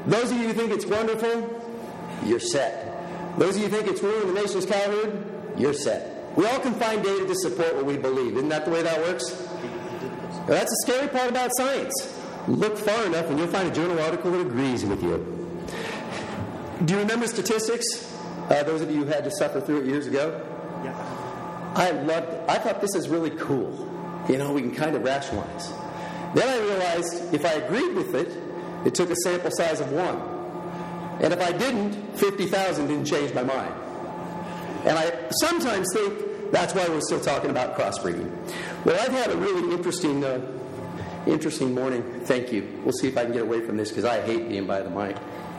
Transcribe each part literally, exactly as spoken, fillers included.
Those of you who think it's wonderful, you're set. Those of you who think it's ruining the nation's childhood, you're set. We all can find data to support what we believe. Isn't that the way that works? Now, that's the scary part about science. Look far enough and you'll find a journal article that agrees with you. Do you remember statistics? Uh, those of you who had to suffer through it years ago? Yeah. I loved it. I thought this is really cool. You know, we can kind of rationalize. Then I realized if I agreed with it, it took a sample size of one. And if I didn't, fifty thousand didn't change my mind. And I sometimes think that's why we're still talking about crossbreeding. Well, I've had a really interesting uh, interesting morning. Thank you. We'll see if I can get away from this because I hate being by the mic.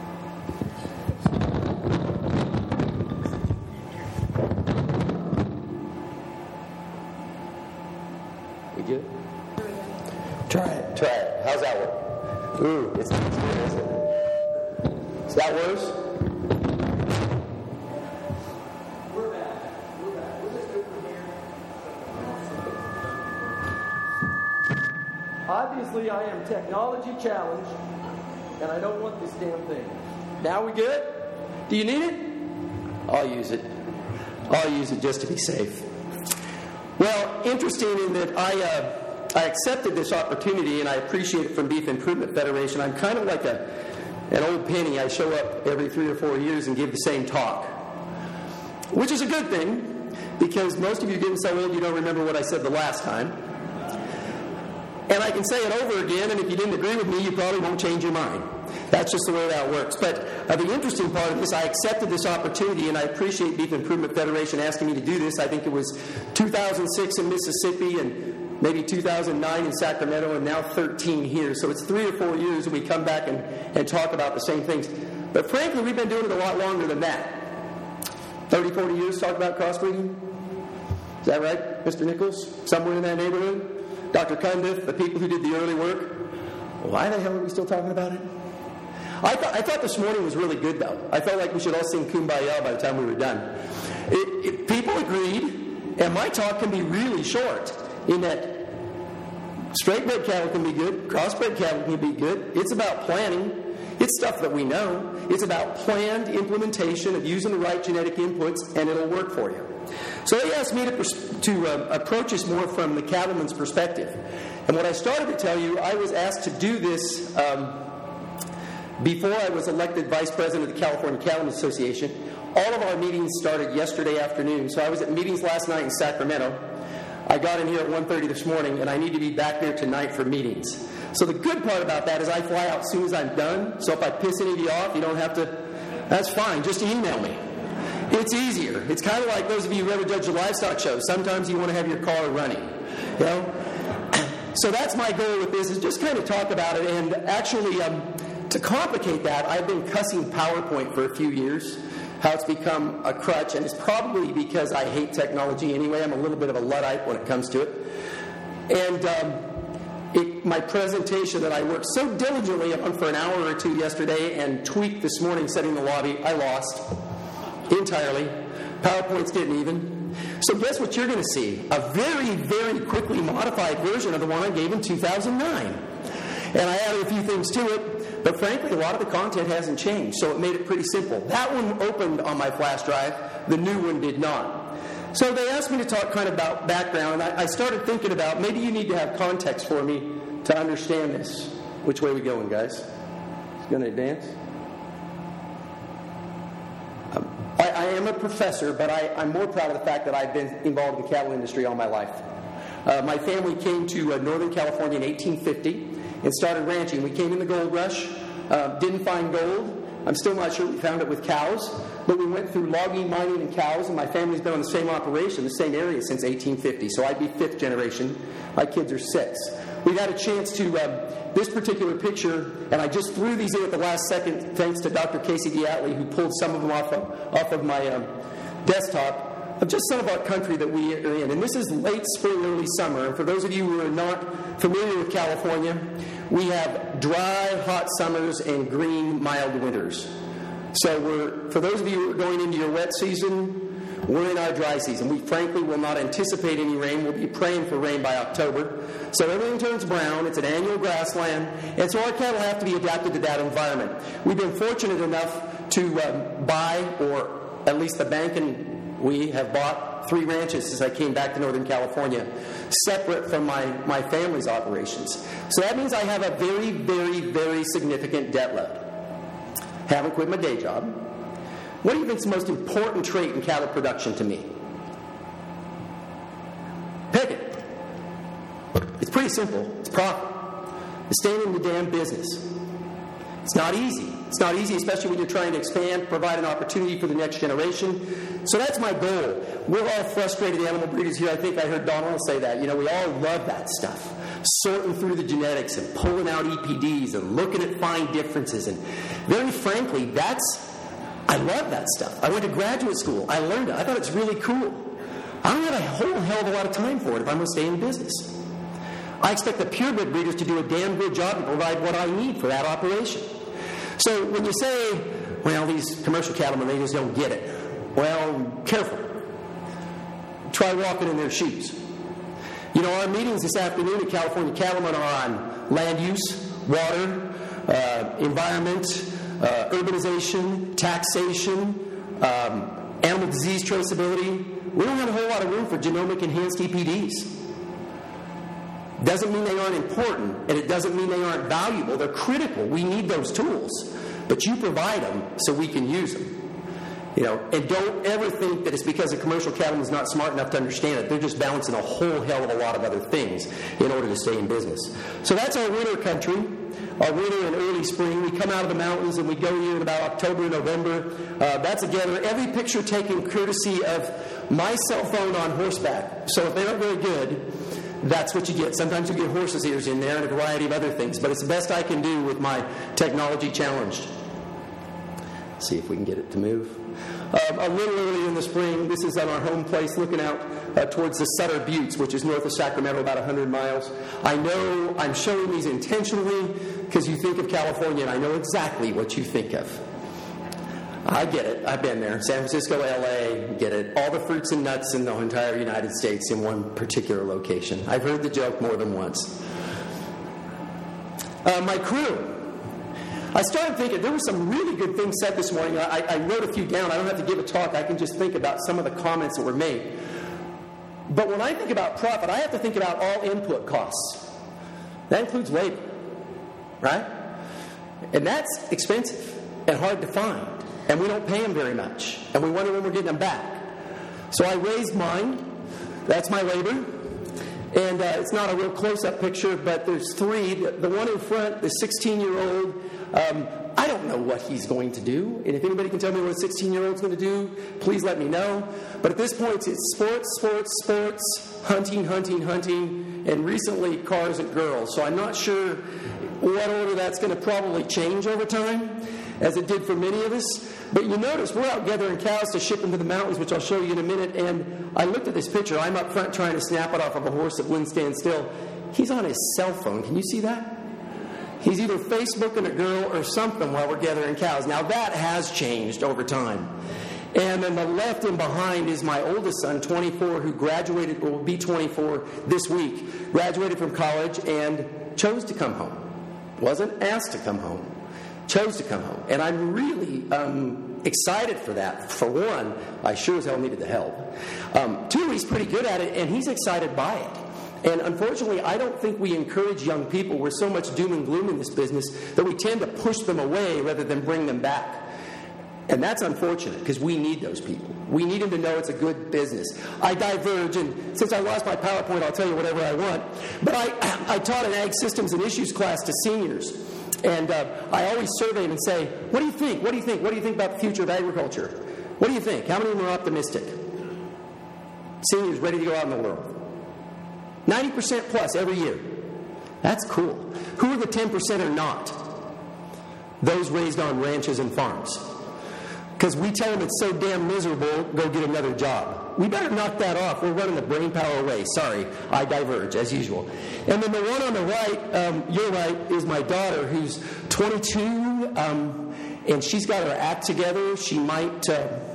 We good? Try it. Try it. How's that work? Ooh, it's not as good, is it? Is that worse? We're back. We're back. We'll just do it from here. Obviously, I am technology challenged, and I don't want this damn thing. Now we good? Do you need it? I'll use it. I'll use it just to be safe. Well, interesting in that I uh, I accepted this opportunity, and I appreciate it from Beef Improvement Federation. I'm kind of like a an old penny. I show up every three or four years and give the same talk, which is a good thing because most of you are getting so old you don't remember what I said the last time. And I can say it over again, and if you didn't agree with me, you probably won't change your mind. That's just the way that works. But uh, the interesting part of this, I accepted this opportunity, and I appreciate Beef Improvement Federation asking me to do this. I think it was two thousand six in Mississippi and maybe two thousand nine in Sacramento, and now thirteen here. So it's three or four years, and we come back and, and talk about the same things. But frankly, we've been doing it a lot longer than that. thirty, forty years talk about crossbreeding? Is that right, Mister Nichols? Somewhere in that neighborhood? Doctor Cundiff, the people who did the early work? Why the hell are we still talking about it? I thought, I thought this morning was really good, though. I felt like we should all sing Kumbaya by the time we were done. It, it, people agreed, and my talk can be really short in that straight-bred cattle can be good, crossbred cattle can be good. It's about planning. It's stuff that we know. It's about planned implementation of using the right genetic inputs, and it'll work for you. So they asked me to, pers- to uh, approach this more from the cattleman's perspective. And what I started to tell you, I was asked to do this um, before I was elected vice president of the California Cattlemen's Association. All of our meetings started yesterday afternoon. So I was at meetings last night in Sacramento. I got in here at one thirty this morning, and I need to be back here tonight for meetings. So the good part about that is I fly out as soon as I'm done. So if I piss any of you off, you don't have to, that's fine. Just email me. It's easier. It's kind of like those of you who ever judge a livestock show. Sometimes you want to have your car running. You know? So that's my goal with this, is just kind of talk about it. And actually, um, to complicate that, I've been cussing PowerPoint for a few years, how it's become a crutch. And it's probably because I hate technology anyway. I'm a little bit of a Luddite when it comes to it. And um, it, my presentation that I worked so diligently on for an hour or two yesterday and tweaked this morning setting the lobby, I lost entirely. PowerPoint's getting even. So guess what you're going to see? A very, very quickly modified version of the one I gave in two thousand nine. And I added a few things to it, but frankly, a lot of the content hasn't changed, so it made it pretty simple. That one opened on my flash drive. The new one did not. So they asked me to talk kind of about background, and I, I started thinking about maybe you need to have context for me to understand this. Which way are we going, guys? It's going to advance? Um, I, I am a professor, but I, I'm more proud of the fact that I've been involved in the cattle industry all my life. Uh, my family came to uh, Northern California in eighteen fifty and started ranching. We came in the gold rush, uh, didn't find gold. I'm still not sure we found it with cows, but we went through logging, mining, and cows, and my family's been on the same operation, the same area since eighteen fifty, so I'd be fifth generation. My kids are six. We've had a chance to, um, this particular picture, and I just threw these in at the last second thanks to Doctor Casey Diatley, who pulled some of them off of, off of my um, desktop, of just some of our country that we are in. And this is late spring, early summer. And for those of you who are not familiar with California, we have dry, hot summers and green, mild winters. So we're, for those of you who are going into your wet season, we're in our dry season. We frankly will not anticipate any rain. We'll be praying for rain by October. So everything turns brown. It's an annual grassland. And so our cattle have to be adapted to that environment. We've been fortunate enough to um, buy, or at least the bank and we have bought three ranches since I came back to Northern California, separate from my, my family's operations. So that means I have a very, very, very significant debt load. Haven't quit my day job. What do you think is the most important trait in cattle production to me? Pick it. It's pretty simple. It's profit. It's staying in the damn business. It's not easy. It's not easy, especially when you're trying to expand, provide an opportunity for the next generation. So that's my goal. We're all frustrated animal breeders here. I think I heard Donald say that. You know, we all love that stuff. Sorting through the genetics and pulling out E P Ds and looking at fine differences. And very frankly, that's, I love that stuff. I went to graduate school. I learned it. I thought it's really cool. I don't have a whole hell of a lot of time for it if I'm going to stay in business. I expect the purebred breeders to do a damn good job to provide what I need for that operation. So when you say, well, these commercial cattlemen, they just don't get it. Well, careful. Try walking in their shoes. You know, our meetings this afternoon at California Cattlemen are on land use, water, uh, environment, uh, urbanization, taxation, um, animal disease traceability. We don't have a whole lot of room for genomic enhanced E P Ds. Doesn't mean they aren't important, and it doesn't mean they aren't valuable. They're critical. We need those tools. But you provide them so we can use them. You know, and don't ever think that it's because a commercial cattleman is not smart enough to understand it. They're just balancing a whole hell of a lot of other things in order to stay in business. So that's our winter country, our winter and early spring. We come out of the mountains and we go here in about October, November. Uh, that's again, every picture taken courtesy of my cell phone on horseback. So if they aren't very good, that's what you get. Sometimes you get horses' ears in there and a variety of other things, but it's the best I can do with my technology challenged. Let's see if we can get it to move. Um, a little early in the spring, this is on our home place looking out uh, towards the Sutter Buttes, which is north of Sacramento, about one hundred miles. I know I'm showing these intentionally because you think of California, and I know exactly what you think of. I get it. I've been there. San Francisco, L A, get it. All the fruits and nuts in the entire United States in one particular location. I've heard the joke more than once. Uh, my crew. I started thinking, there were some really good things said this morning. I, I wrote a few down. I don't have to give a talk. I can just think about some of the comments that were made. But when I think about profit, I have to think about all input costs. That includes labor, right? And that's expensive and hard to find. And we don't pay them very much. And we wonder when we're getting them back. So I raised mine. That's my labor. And uh, it's not a real close-up picture, but there's three. The, the one in front, the sixteen-year-old, um, I don't know what he's going to do. And if anybody can tell me what a sixteen-year-old's going to do, please let me know. But at this point, it's sports, sports, sports, hunting, hunting, hunting, and recently cars and girls. So I'm not sure what order that's going to probably change over time, as it did for many of us. But you notice we're out gathering cows to ship them to the mountains, which I'll show you in a minute. And I looked at this picture. I'm up front trying to snap it off of a horse that wouldn't stand still. He's on his cell phone. Can you see that? He's either Facebooking a girl or something while we're gathering cows. Now, that has changed over time. And then the left and behind is my oldest son, twenty-four, who graduated, or will be twenty-four this week, graduated from college and chose to come home. Wasn't asked to come home. Chose to come home. And I'm really um, excited for that. For one, I sure as hell needed the help. Um, two, he's pretty good at it, and he's excited by it. And unfortunately, I don't think we encourage young people. We're so much doom and gloom in this business that we tend to push them away rather than bring them back. And that's unfortunate because we need those people. We need them to know it's a good business. I diverge, and since I lost my PowerPoint, I'll tell you whatever I want. But I, I taught an Ag Systems and Issues class to seniors. And uh, I always survey them and say, what do you think? What do you think? What do you think about the future of agriculture? What do you think? How many of them are optimistic? Seniors ready to go out in the world. ninety percent plus every year. That's cool. Who are the ten percent are not? Those raised on ranches and farms. Because we tell them it's so damn miserable, go get another job. We better knock that off. We're running the brain power away. Sorry, I diverge, as usual. And then the one on the right, um, your right, is my daughter, who's twenty-two, um, and she's got her act together. She might... Uh,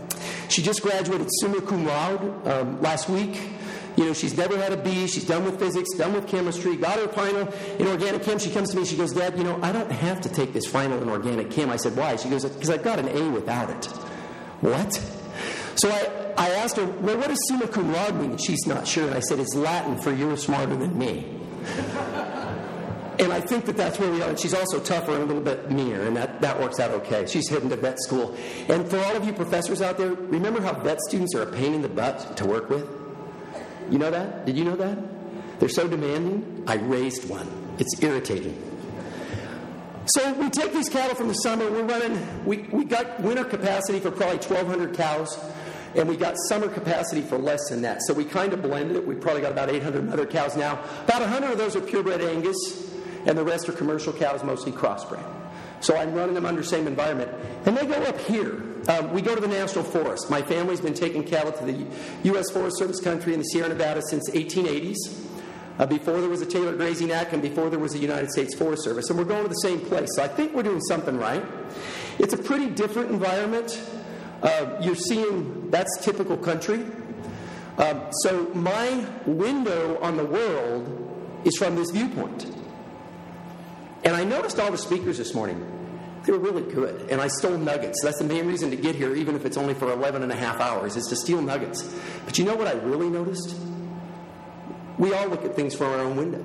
She just graduated summa cum laude um, last week. You know, she's never had a B. She's done with physics, done with chemistry, got her final in organic chem. She comes to me, she goes, Dad, you know, I don't have to take this final in organic chem. I said, why? She goes, because I've got an A without it. What? So I, I asked her, well, what does summa cum laude mean? She's not sure. And I said, it's Latin for you're smarter than me. And I think that that's where we are. And she's also tougher and a little bit meaner, and that, that works out okay. She's heading to vet school. And for all of you professors out there, remember how vet students are a pain in the butt to work with? You know that? Did you know that? They're so demanding. I raised one. It's irritating. So we take these cattle from the summer. We're running, we, we got winter capacity for probably twelve hundred cows, and we got summer capacity for less than that. So we kind of blended it. We probably got about eight hundred mother cows now. About one hundred of those are purebred Angus, and the rest are commercial cows, mostly crossbred. So I'm running them under the same environment. And they go up here. Um, we go to the National Forest. My family's been taking cattle to the U S Forest Service country in the Sierra Nevada since eighteen eighties. Uh, before there was a Taylor Grazing Act and before there was a United States Forest Service. And we're going to the same place. So I think we're doing something right. It's a pretty different environment. Uh, you're seeing, that's typical country. Um, so my window on the world is from this viewpoint. And I noticed all the speakers this morning. They were really good. And I stole nuggets. That's the main reason to get here, even if it's only for eleven and a half hours, is to steal nuggets. But you know what I really noticed? We all look at things from our own window.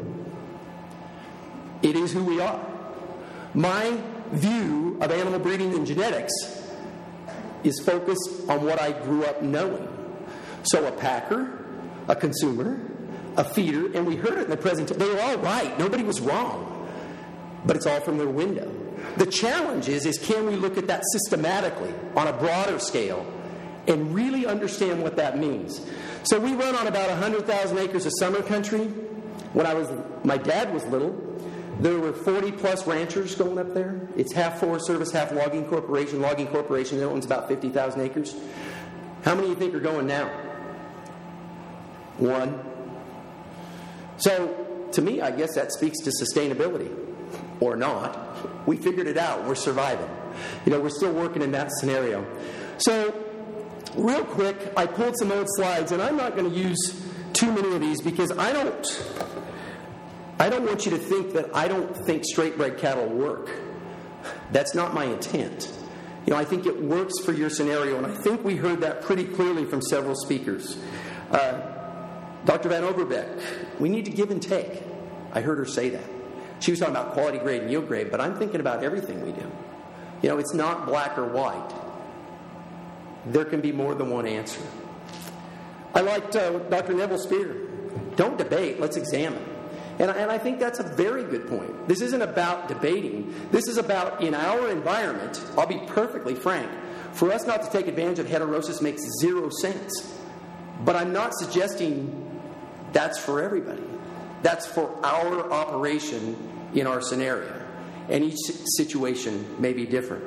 It is who we are. My view of animal breeding and genetics is focused on what I grew up knowing. So a packer, a consumer, a feeder, and we heard it in the presentation. They were all right. Nobody was wrong. But it's all from their window. The challenge is, is can we look at that systematically on a broader scale and really understand what that means? So we run on about one hundred thousand acres of summer country. When I was, my dad was little, there were forty plus ranchers going up there. It's half Forest Service, half Logging Corporation. Logging Corporation owns about fifty thousand acres. How many do you think are going now? One. So to me, I guess that speaks to sustainability. Or not. We figured it out. We're surviving. You know, we're still working in that scenario. So real quick, I pulled some old slides, and I'm not going to use too many of these because I don't I don't want you to think that I don't think straight-bred cattle work. That's not my intent. You know, I think it works for your scenario, and I think we heard that pretty clearly from several speakers. Uh, Doctor Van Overbeck, we need to give and take. I heard her say that. She was talking about quality grade and yield grade, but I'm thinking about everything we do. You know, it's not black or white. There can be more than one answer. I liked uh, Doctor Neville Spear. Don't debate, let's examine. And, and I think that's a very good point. This isn't about debating. This is about, in our environment, I'll be perfectly frank, for us not to take advantage of heterosis makes zero sense. But I'm not suggesting that's for everybody. That's for our operation in our scenario. And each situation may be different.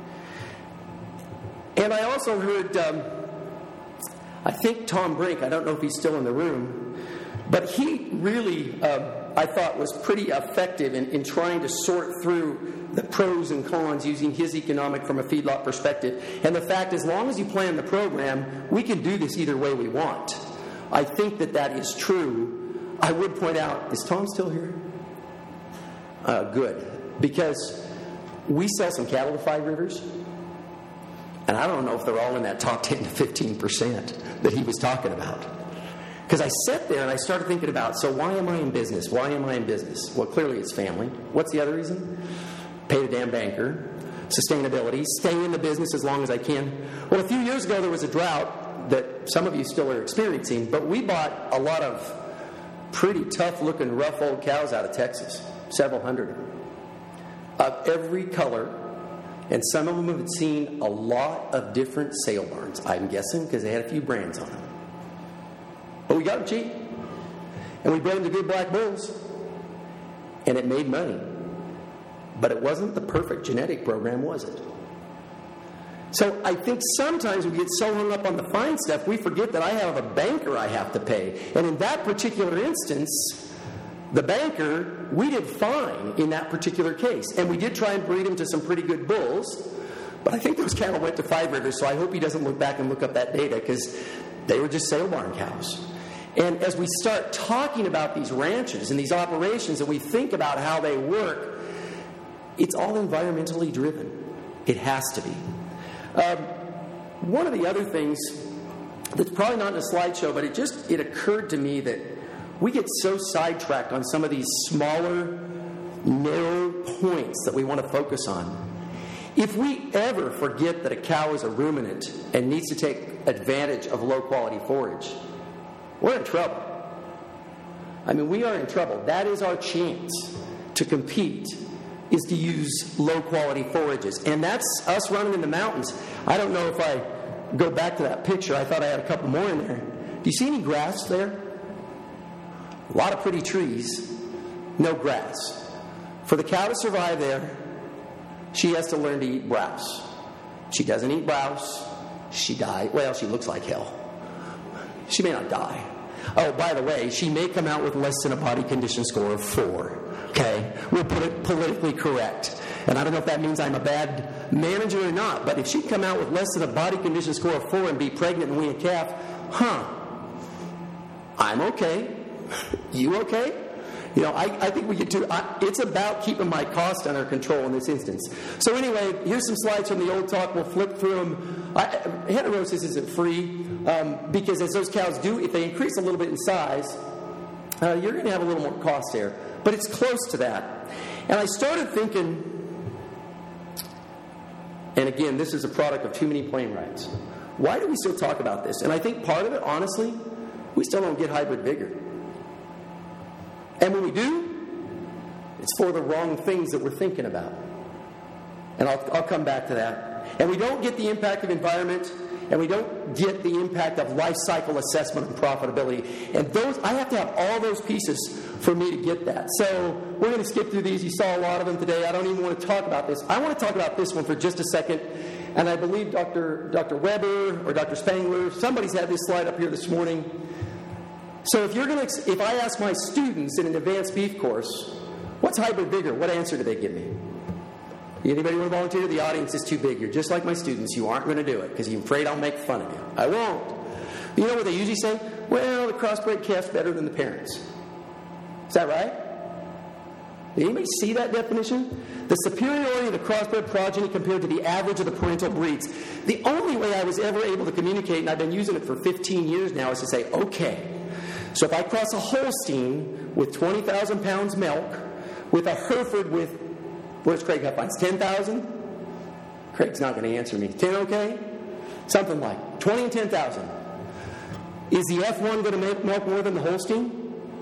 And I also heard, um, I think Tom Brink, I don't know if he's still in the room, but he really, uh, I thought, was pretty effective in, in trying to sort through the pros and cons using his economic from a feedlot perspective. And the fact, as long as you plan the program, we can do this either way we want. I think that that is true. I would point out, is Tom still here? Uh, good. Because we sell some cattle to Five Rivers, and I don't know if they're all in that top ten to fifteen percent that he was talking about. Because I sat there and I started thinking about, so why am I in business? Why am I in business? Well, clearly it's family. What's the other reason? Pay the damn banker. Sustainability. Stay in the business as long as I can. Well, a few years ago there was a drought that some of you still are experiencing, but we bought a lot of pretty tough-looking, rough old cows out of Texas, several hundred of them, of every color, and some of them have seen a lot of different sale barns, I'm guessing, because they had a few brands on them. But we got them cheap, and we bred them to good black bulls, and it made money. But it wasn't the perfect genetic program, was it? So I think sometimes we get so hung up on the fine stuff, we forget that I have a banker I have to pay. And in that particular instance, the banker, we did fine in that particular case. And we did try and breed him to some pretty good bulls. But I think those cattle went to five rivers, so I hope he doesn't look back and look up that data, because they were just sale barn cows. And as we start talking about these ranches and these operations and we think about how they work, it's all environmentally driven. It has to be. Um, one of the other things that's probably not in a slideshow, but it just it occurred to me that we get so sidetracked on some of these smaller, narrow points that we want to focus on. If we ever forget that a cow is a ruminant and needs to take advantage of low-quality forage, we're in trouble. I mean, we are in trouble. That is our chance to compete, is to use low-quality forages. And that's us running in the mountains. I don't know if I go back to that picture. I thought I had a couple more in there. Do you see any grass there? A lot of pretty trees, no grass. For the cow to survive there, she has to learn to eat browse. She doesn't eat browse. She dies. Well, she looks like hell. She may not die. Oh, by the way, she may come out with less than a body condition score of four. Okay? We'll put it politically correct. And I don't know if that means I'm a bad manager or not, but if she'd come out with less than a body condition score of four and be pregnant and wean a calf, huh, I'm okay. You okay? You know, I, I think we get to, I, it's about keeping my cost under control in this instance. So anyway, here's some slides from the old talk. We'll flip through them. I, heterosis isn't free um, because as those cows do, if they increase a little bit in size, uh, you're going to have a little more cost there. But it's close to that. And I started thinking, and again, this is a product of too many plane rides. Why do we still talk about this? And I think part of it, honestly, we still don't get hybrid vigor. And when we do, it's for the wrong things that we're thinking about. And I'll, I'll come back to that. And we don't get the impact of environment, and we don't get the impact of life cycle assessment and profitability. And those, I have to have all those pieces for me to get that. So we're going to skip through these. You saw a lot of them today. I don't even want to talk about this. I want to talk about this one for just a second. And I believe Doctor Doctor Weber or Doctor Spangler, somebody's had this slide up here this morning. So if you're going to, if I ask my students in an advanced beef course, what's hybrid vigor? What answer do they give me? Anybody want to volunteer? The audience is too big. You're just like my students. You aren't going to do it because you're afraid I'll make fun of you. I won't. You know what they usually say? Well, the crossbred calf's better than the parents. Is that right? Did anybody see that definition? The superiority of the crossbred progeny compared to the average of the parental breeds. The only way I was ever able to communicate, and I've been using it for fifteen years now, is to say, okay, so if I cross a Holstein with twenty thousand pounds milk with a Hereford with, where's Craig Huffines, ten thousand? Craig's not going to answer me. ten okay? Something like twenty and ten thousand. Is the F one going to make milk more than the Holstein?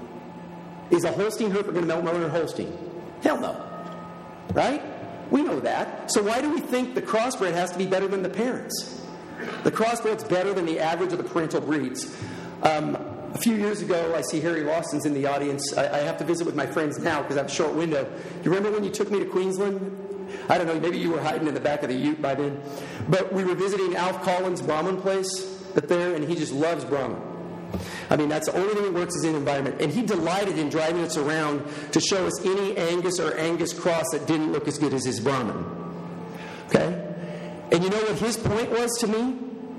Is a Holstein Hereford going to milk more than a Holstein? Hell no. Right? We know that. So why do we think the crossbred has to be better than the parents? The crossbred's better than the average of the parental breeds. Um, A few years ago, I see Harry Lawson's in the audience. I, I have to visit with my friends now because I have a short window. You remember when you took me to Queensland? I don't know, maybe you were hiding in the back of the ute by then. But we were visiting Alf Collins' Brahman place up there, and he just loves Brahman. I mean, that's the only thing that works is in environment. And he delighted in driving us around to show us any Angus or Angus cross that didn't look as good as his Brahman. Okay? And you know what his point was to me?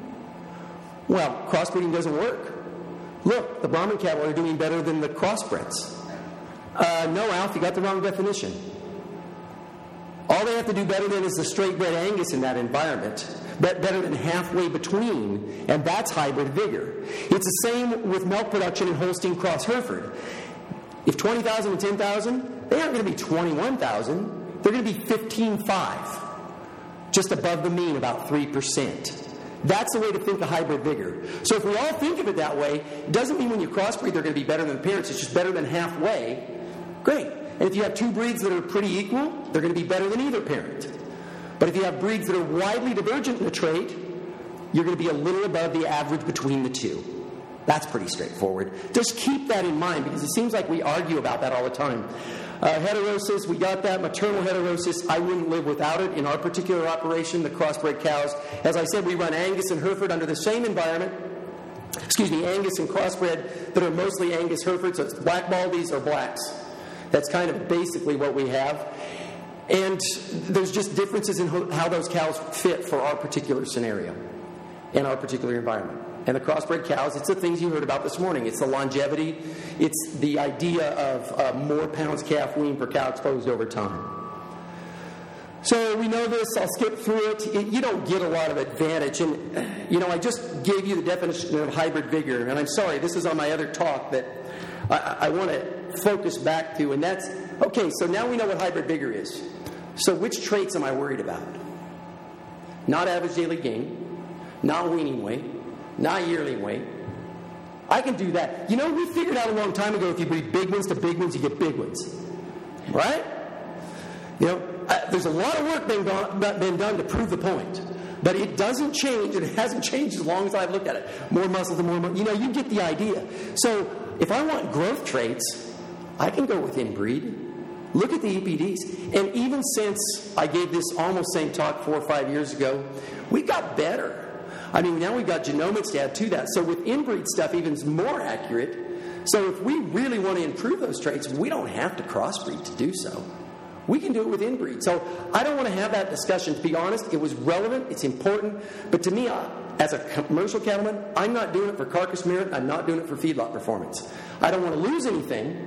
Well, crossbreeding doesn't work. Look, the Brahman cattle are doing better than the crossbreds. Uh, no, Alf, you got the wrong definition. All they have to do better than is the straight-bred Angus in that environment, but better than halfway between, and that's hybrid vigor. It's the same with milk production in Holstein Cross Hereford. If twenty thousand and ten thousand, they aren't going to be twenty-one thousand. They're going to be fifteen point five, just above the mean, about three percent. That's the way to think of hybrid vigor. So if we all think of it that way, it doesn't mean when you crossbreed they're going to be better than the parents. It's just better than halfway. Great. And if you have two breeds that are pretty equal, they're going to be better than either parent. But if you have breeds that are widely divergent in the trait, you're going to be a little above the average between the two. That's pretty straightforward. Just keep that in mind because it seems like we argue about that all the time. Uh, heterosis, we got that. Maternal heterosis, I wouldn't live without it in our particular operation, the crossbred cows. As I said, we run Angus and Hereford under the same environment. Excuse me, Angus and crossbred that are mostly Angus Hereford, so it's black baldies or blacks. That's kind of basically what we have. And there's just differences in how those cows fit for our particular scenario and our particular environment. And the crossbred cows, it's the things you heard about this morning. It's the longevity. It's the idea of uh, more pounds calf wean per cow exposed over time. So we know this. I'll skip through it. it. You don't get a lot of advantage. And, you know, I just gave you the definition of hybrid vigor. And I'm sorry, this is on my other talk that I, I want to focus back to. And that's, okay, so now we know what hybrid vigor is. So which traits am I worried about? Not average daily gain, not weaning weight, not yearly weight. I can do that. You know, we figured out a long time ago if you breed big ones to big ones, you get big ones. Right? You know, I, there's a lot of work being done, been done to prove the point. But it doesn't change, and it hasn't changed as long as I've looked at it. More muscle to more muscle. You know, you get the idea. So if I want growth traits, I can go with inbreed. Look at the E P Ds. And even since I gave this almost same talk four or five years ago, we got better. I mean, now we've got genomics to add to that. So with inbreed stuff, even more accurate. So if we really want to improve those traits, we don't have to crossbreed to do so. We can do it with inbreed. So I don't want to have that discussion. To be honest, it was relevant. It's important. But to me, I, as a commercial cattleman, I'm not doing it for carcass merit. I'm not doing it for feedlot performance. I don't want to lose anything.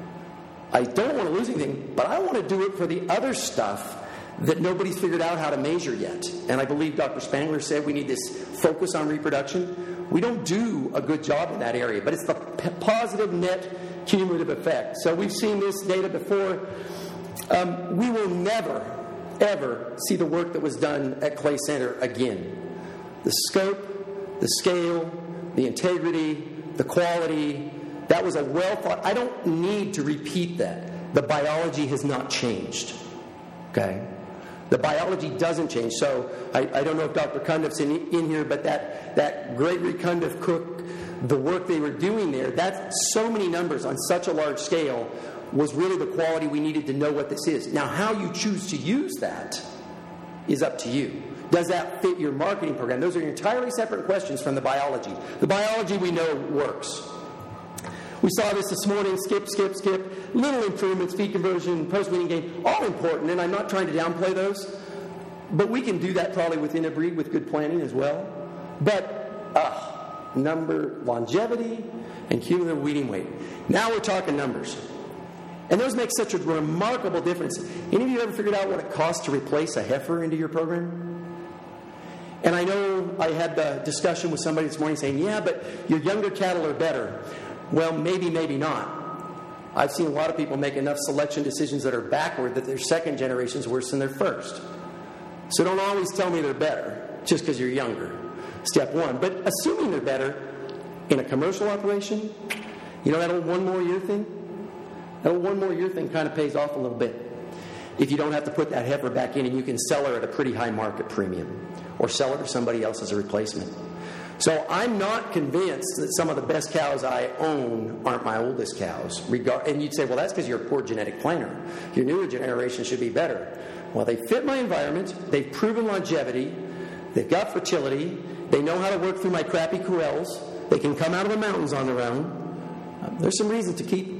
I don't want to lose anything, but I want to do it for the other stuff that nobody's figured out how to measure yet. And I believe Doctor Spangler said we need this focus on reproduction. We don't do a good job in that area, but it's the p- positive net cumulative effect. So we've seen this data before. Um, we will never, ever see the work that was done at Clay Center again. The scope, the scale, the integrity, the quality, that was a well thought. I don't need to repeat that. The biology has not changed. Okay? The biology doesn't change. So I, I don't know if Doctor Cundiff's in, in here, but that, that Gregory Cundiff Cook, the work they were doing there, that's so many numbers on such a large scale was really the quality we needed to know what this is. Now, how you choose to use that is up to you. Does that fit your marketing program? Those are entirely separate questions from the biology. The biology we know works. We saw this this morning, skip, skip, skip, little improvements, feed conversion, post-weaning gain, all important, and I'm not trying to downplay those, but we can do that probably within a breed with good planning as well. But, uh, number, longevity, and cumulative weaning weight. Now we're talking numbers. And those make such a remarkable difference. Any of you ever figured out what it costs to replace a heifer into your program? And I know I had the discussion with somebody this morning saying, yeah, but your younger cattle are better. Well, maybe, maybe not. I've seen a lot of people make enough selection decisions that are backward that their second generation is worse than their first. So don't always tell me they're better just because you're younger. Step one. But assuming they're better in a commercial operation, you know that old one more year thing? That old one more year thing kind of pays off a little bit. If you don't have to put that heifer back in and you can sell her at a pretty high market premium or sell her to somebody else as a replacement. So I'm not convinced that some of the best cows I own aren't my oldest cows. And you'd say, well, that's because you're a poor genetic planner. Your newer generation should be better. Well, they fit my environment. They've proven longevity. They've got fertility. They know how to work through my crappy corrals. They can come out of the mountains on their own. There's some reason to keep.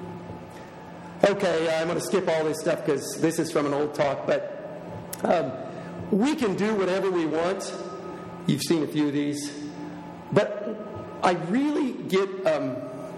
Okay, I'm going to skip all this stuff because this is from an old talk. But um, we can do whatever we want. You've seen a few of these. But I really get um,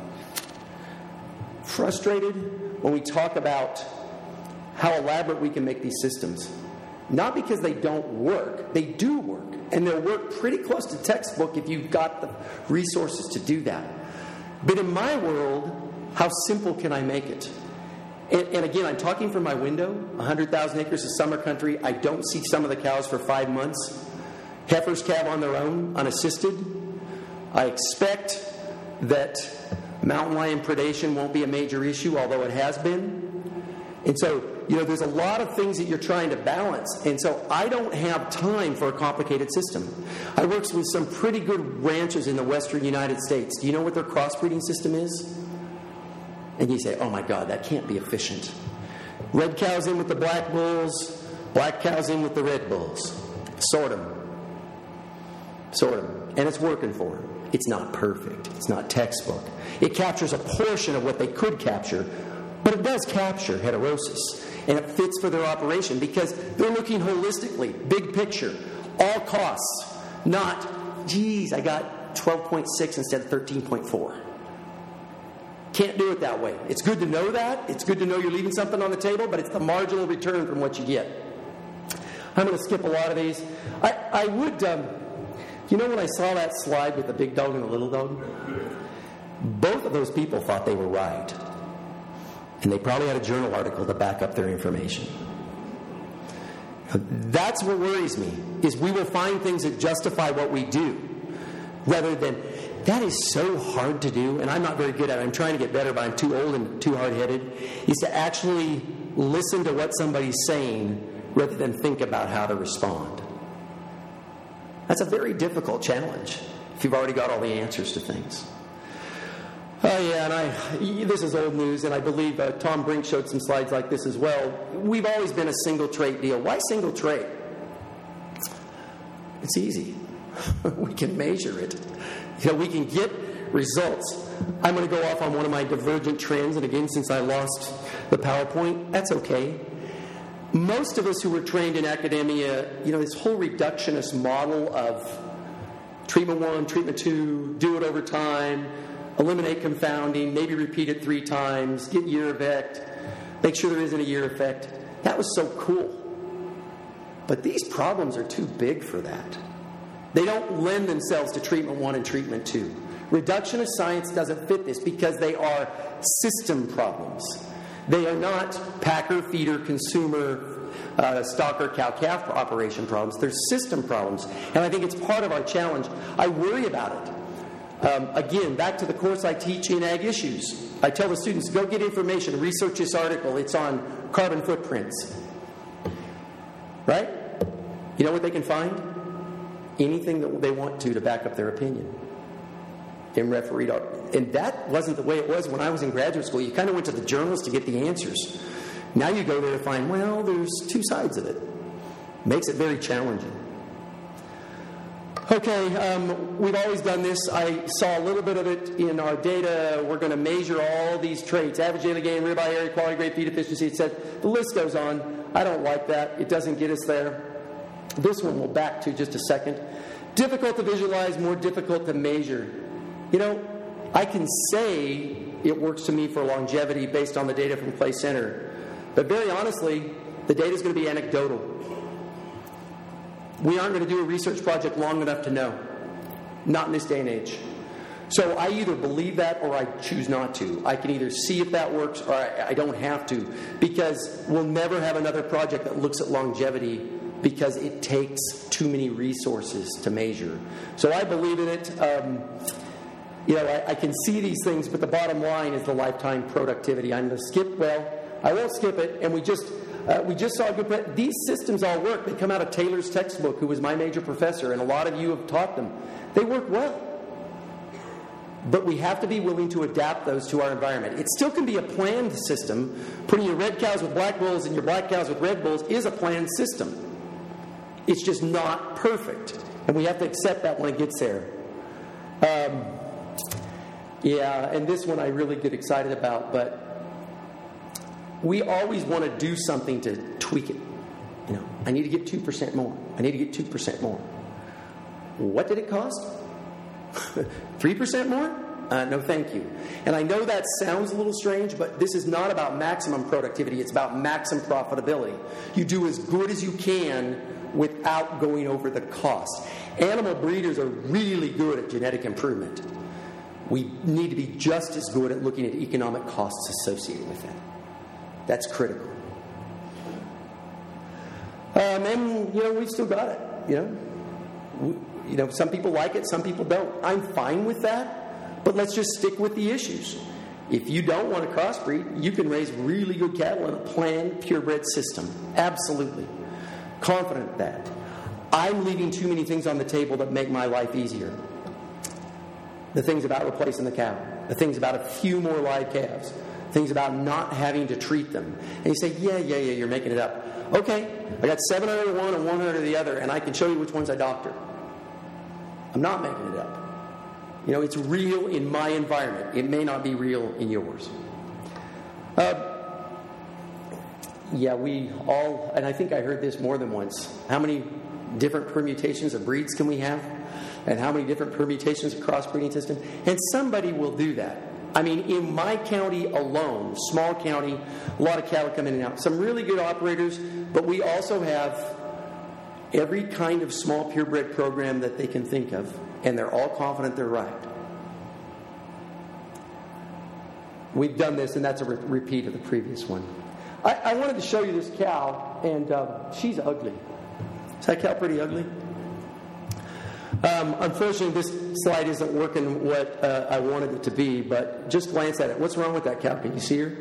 frustrated when we talk about how elaborate we can make these systems. Not because they don't work. They do work. And they'll work pretty close to textbook if you've got the resources to do that. But in my world, how simple can I make it? And, and again, I'm talking from my window. one hundred thousand acres of summer country. I don't see some of the cows for five months. Heifers calve on their own, unassisted. I expect that mountain lion predation won't be a major issue, although it has been. And so, you know, there's a lot of things that you're trying to balance. And so I don't have time for a complicated system. I work with some pretty good ranches in the western United States. Do you know what their crossbreeding system is? And you say, oh my God, that can't be efficient. Red cows in with the black bulls, black cows in with the red bulls. Sort them. Sort them. And it's working for them. It's not perfect. It's not textbook. It captures a portion of what they could capture, but it does capture heterosis. and it fits for their operation because they're looking holistically, big picture, all costs, not, geez, I got twelve point six instead of thirteen point four. Can't do it that way. It's good to know that. It's good to know you're leaving something on the table, but it's the marginal return from what you get. I'm going to skip a lot of these. I, I would, um, you know when I saw that slide with the big dog and the little dog? Both of those people thought they were right. And they probably had a journal article to back up their information. That's what worries me, is we will find things that justify what we do, rather than, that is so hard to do, and I'm not very good at it. I'm trying to get better, but I'm too old and too hard-headed, is to actually listen to what somebody's saying rather than think about how to respond. That's a very difficult challenge if you've already got all the answers to things. Oh yeah, and I, this is old news, and I believe uh, Tom Brink showed some slides like this as well. We've always been a single trait deal. Why single trait? It's easy. We can measure it. You know, we can get results. I'm going to go off on one of my divergent trends, and again, since I lost the PowerPoint, that's okay. Most of us who were trained in academia, you know, this whole reductionist model of treatment one, treatment two, do it over time, eliminate confounding, maybe repeat it three times, get year effect, make sure there isn't a year effect. That was so cool. But these problems are too big for that. They don't lend themselves to treatment one and treatment two. Reductionist science doesn't fit this because they are system problems. They are not packer, feeder, consumer, uh, stocker, cow-calf operation problems. They're system problems. And I think it's part of our challenge. I worry about it. Um, again, back to the course I teach in Ag Issues. I tell the students, go get information, research this article. It's on carbon footprints. Right? You know what they can find? Anything that they want to to back up their opinion. In refereed article. And that wasn't the way it was when I was in graduate school. You kind of went to the journals to get the answers. Now you go there to find, well, there's two sides of it. Makes it very challenging. Okay, um, we've always done this. I saw a little bit of it in our data. We're going to measure all these traits. Average daily gain, ribeye area, quality grade, feed efficiency, et cetera. The list goes on. I don't like that. It doesn't get us there. This one we'll back to just a second. Difficult to visualize, more difficult to measure. You know, I can say it works to me for longevity based on the data from Clay Center. But very honestly, the data is going to be anecdotal. We aren't going to do a research project long enough to know. Not in this day and age. So I either believe that or I choose not to. I can either see if that works or I, I don't have to. Because we'll never have another project that looks at longevity because it takes too many resources to measure. So I believe in it. Um, You know, I, I can see these things, but the bottom line is the lifetime productivity. I'm going to skip, well, I won't skip it, and we just uh, we just saw a good, pre- these systems all work. They come out of Taylor's textbook, who was my major professor, and a lot of you have taught them. They work well. But we have to be willing to adapt those to our environment. It still can be a planned system. Putting your red cows with black bulls and your black cows with red bulls is a planned system. It's just not perfect, and we have to accept that when it gets there. Um... Yeah, and this one I really get excited about, but we always want to do something to tweak it. You know, I need to get two percent more. I need to get two percent more. What did it cost? three percent more? Uh, no, thank you. And I know that sounds a little strange, but this is not about maximum productivity. It's about maximum profitability. You do as good as you can without going over the cost. Animal breeders are really good at genetic improvement. We need to be just as good at looking at economic costs associated with that. That's critical. Um, and, you know, we've still got it, you know. We, you know, some people like it, some people don't. I'm fine with that, but let's just stick with the issues. If you don't want to crossbreed, you can raise really good cattle in a planned, purebred system. Absolutely. Confident of that. I'm leaving too many things on the table that make my life easier. The things about replacing the cow. The things about a few more live calves. Things about not having to treat them. And you say, yeah, yeah, yeah, you're making it up. Okay, I got seven hundred of one and one hundred of the other, and I can show you which ones I doctor. I'm not making it up. You know, it's real in my environment. It may not be real in yours. Uh, Yeah, we all, and I think I heard this more than once. How many different permutations of breeds can we have? And how many different permutations of crossbreeding system? And somebody will do that. I mean, in my county alone, small county, a lot of cattle come in and out. Some really good operators, but we also have every kind of small purebred program that they can think of, and they're all confident they're right. We've done this, and that's a re- repeat of the previous one. I, I wanted to show you this cow, and uh, she's ugly. Is that cow pretty ugly? Um, unfortunately, this slide isn't working what uh, I wanted it to be, but just glance at it. What's wrong with that cow? Can you see her?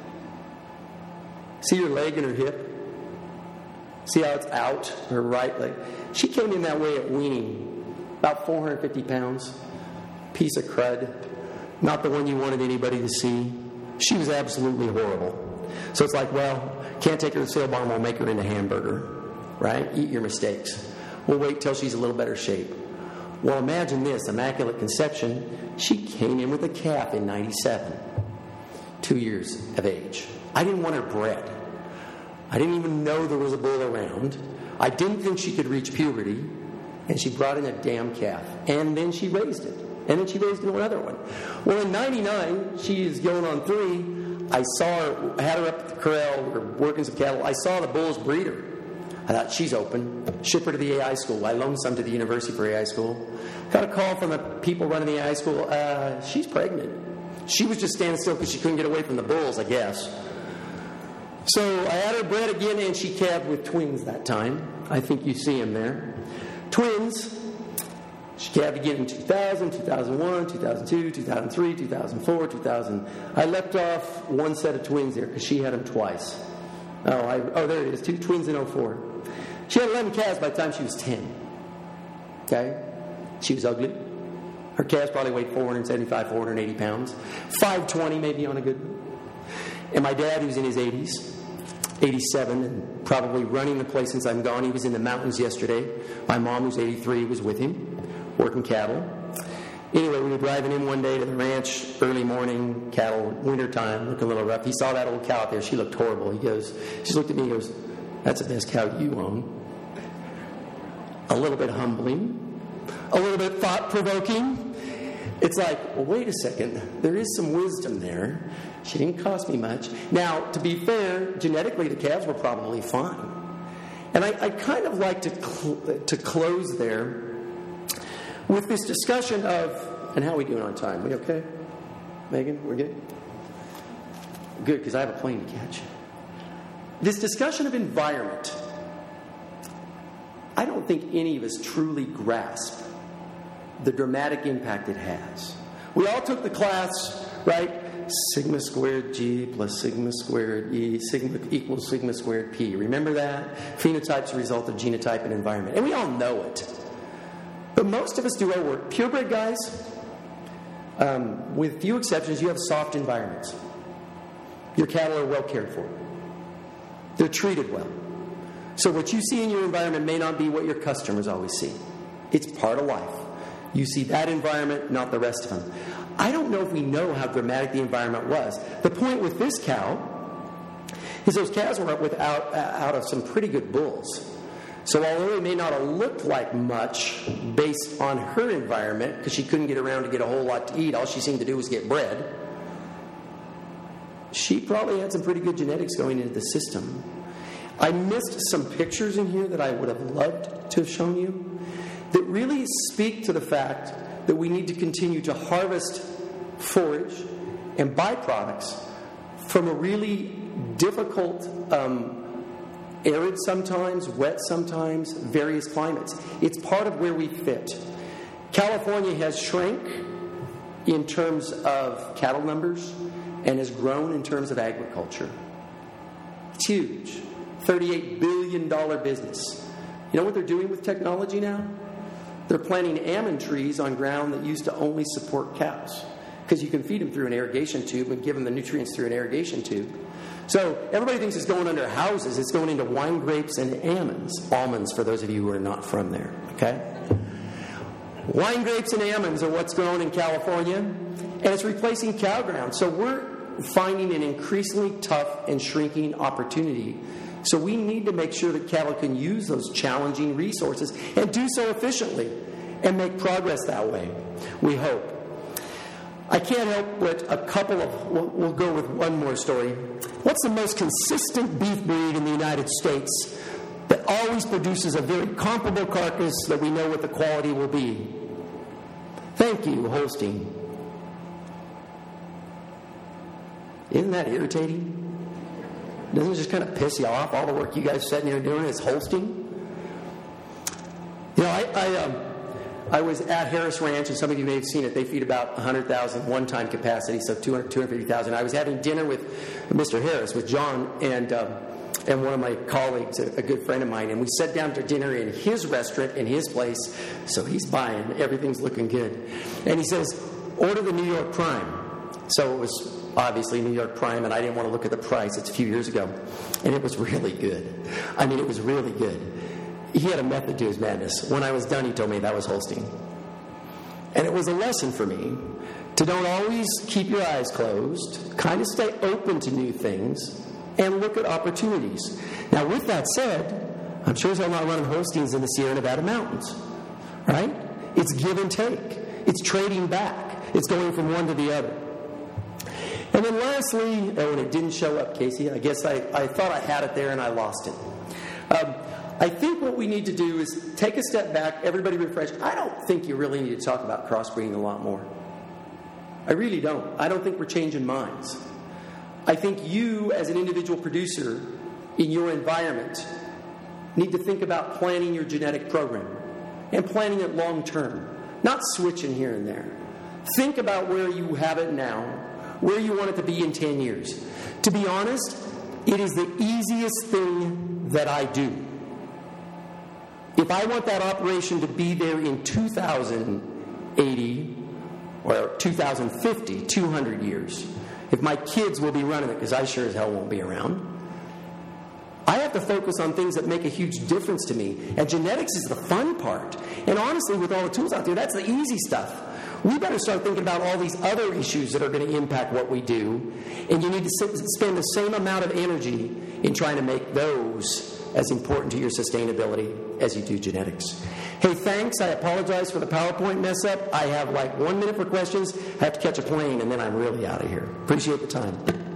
See her leg and her hip? See how it's out, her right leg? She came in that way at weaning, about four hundred fifty pounds, piece of crud, not the one you wanted anybody to see. She was absolutely horrible. So it's like, well, can't take her to sale barn, we'll make her into hamburger, right? Eat your mistakes. We'll wait till she's a little better shape. Well, imagine this, Immaculate Conception. She came in with a calf in ninety-seven, two years of age. I didn't want her bred. I didn't even know there was a bull around. I didn't think she could reach puberty, and she brought in a damn calf. And then she raised it. And then she raised another one. Well, in ninety-nine, she is going on three. I saw her, I had her up at the corral, we were working some cattle. I saw the bull's breeder. I thought, she's open. Ship her to the A I school. I loaned some to the university for A I school. Got a call from the people running the A I school. Uh, she's pregnant. She was just standing still because she couldn't get away from the bulls, I guess. So I had her bred again, and she calved with twins that time. I think you see them there. Twins. She calved again in two thousand, two thousand one, two thousand two, two thousand three, two thousand four, two thousand. I left off one set of twins there because she had them twice. Oh, I, oh, there it is. Two twins in oh four. She had eleven calves by the time she was ten. Okay? She was ugly. Her calves probably weighed four hundred seventy-five, four hundred eighty pounds. five twenty maybe on a good one. And my dad, who's in his eighties, eighty-seven, and probably running the place since I'm gone. He was in the mountains yesterday. My mom, who's eighty-three, was with him, working cattle. Anyway, we were driving in one day to the ranch, early morning, cattle, winter time, looking a little rough. He saw that old cow out there. She looked horrible. He goes, she just looked at me and goes, that's the best cow you own. A little bit humbling, a little bit thought-provoking. It's like, well, wait a second. There is some wisdom there. She didn't cost me much. Now, to be fair, genetically, the calves were probably fine. And I, I kind of like to cl- to close there with this discussion of, and how are we doing on time? We okay? Megan, we're good? Good, because I have a plane to catch. This discussion of environment, I don't think any of us truly grasp the dramatic impact it has. We all took the class, right? Sigma squared G plus sigma squared E, sigma equals sigma squared P. Remember that? Phenotype's a result of genotype and environment. And we all know it. But most of us do our work. Purebred guys, um, with few exceptions, you have soft environments. Your cattle are well cared for. They're treated well. So what you see in your environment may not be what your customers always see. It's part of life. You see that environment, not the rest of them. I don't know if we know how dramatic the environment was. The point with this cow is those cows were without, out of some pretty good bulls. So although it may not have looked like much based on her environment, because she couldn't get around to get a whole lot to eat, all she seemed to do was get bred, she probably had some pretty good genetics going into the system. I missed some pictures in here that I would have loved to have shown you that really speak to the fact that we need to continue to harvest forage and byproducts from a really difficult, um, arid sometimes, wet sometimes, various climates. It's part of where we fit. California has shrank in terms of cattle numbers and has grown in terms of agriculture. It's huge. thirty-eight billion dollars business. You know what they're doing with technology now? They're planting almond trees on ground that used to only support cows, because you can feed them through an irrigation tube and give them the nutrients through an irrigation tube. So everybody thinks it's going under houses. It's going into wine grapes and almonds. Almonds, for those of you who are not from there. Okay? Wine grapes and almonds are what's grown in California, and it's replacing cow ground. So we're finding an increasingly tough and shrinking opportunity. So we need to make sure that cattle can use those challenging resources and do so efficiently and make progress that way, we hope. I can't help but a couple of, we'll, we'll go with one more story. What's the most consistent beef breed in the United States that always produces a very comparable carcass that we know what the quality will be? Thank you, Holstein. Isn't that irritating? Doesn't it just kind of piss you off, all the work you guys sitting here doing is Holstein? You know, I I, um, I was at Harris Ranch, and some of you may have seen it. They feed about one hundred thousand one-time capacity, so two hundred, two hundred fifty thousand. I was having dinner with Mister Harris, with John, and um, and one of my colleagues, a, a good friend of mine, and we sat down to dinner in his restaurant, in his place, so he's buying. Everything's looking good. And he says, order the New York Prime. So it was obviously New York Prime, and I didn't want to look at the price. It's a few years ago. And it was really good. I mean, it was really good. He had a method to his madness. When I was done, he told me that was Holstein. And it was a lesson for me to don't always keep your eyes closed, kind of stay open to new things, and look at opportunities. Now, with that said, I'm sure as hell not running Holsteins in the Sierra Nevada mountains, right? It's give and take. It's trading back. It's going from one to the other. And then lastly, and when it didn't show up, Casey, I guess I, I thought I had it there and I lost it. Um, I think what we need to do is take a step back, everybody refresh. I don't think you really need to talk about crossbreeding a lot more. I really don't. I don't think we're changing minds. I think you, as an individual producer in your environment, need to think about planning your genetic program and planning it long term, not switching here and there. Think about where you have it now, where you want it to be in ten years. To be honest, it is the easiest thing that I do. If I want that operation to be there in two thousand eighty or two thousand fifty, two hundred years, if my kids will be running it, because I sure as hell won't be around, I have to focus on things that make a huge difference to me. And genetics is the fun part. And honestly, with all the tools out there, that's the easy stuff. We better start thinking about all these other issues that are going to impact what we do. And you need to sit, spend the same amount of energy in trying to make those as important to your sustainability as you do genetics. Hey, thanks. I apologize for the PowerPoint mess up. I have like one minute for questions. I have to catch a plane, and then I'm really out of here. Appreciate the time.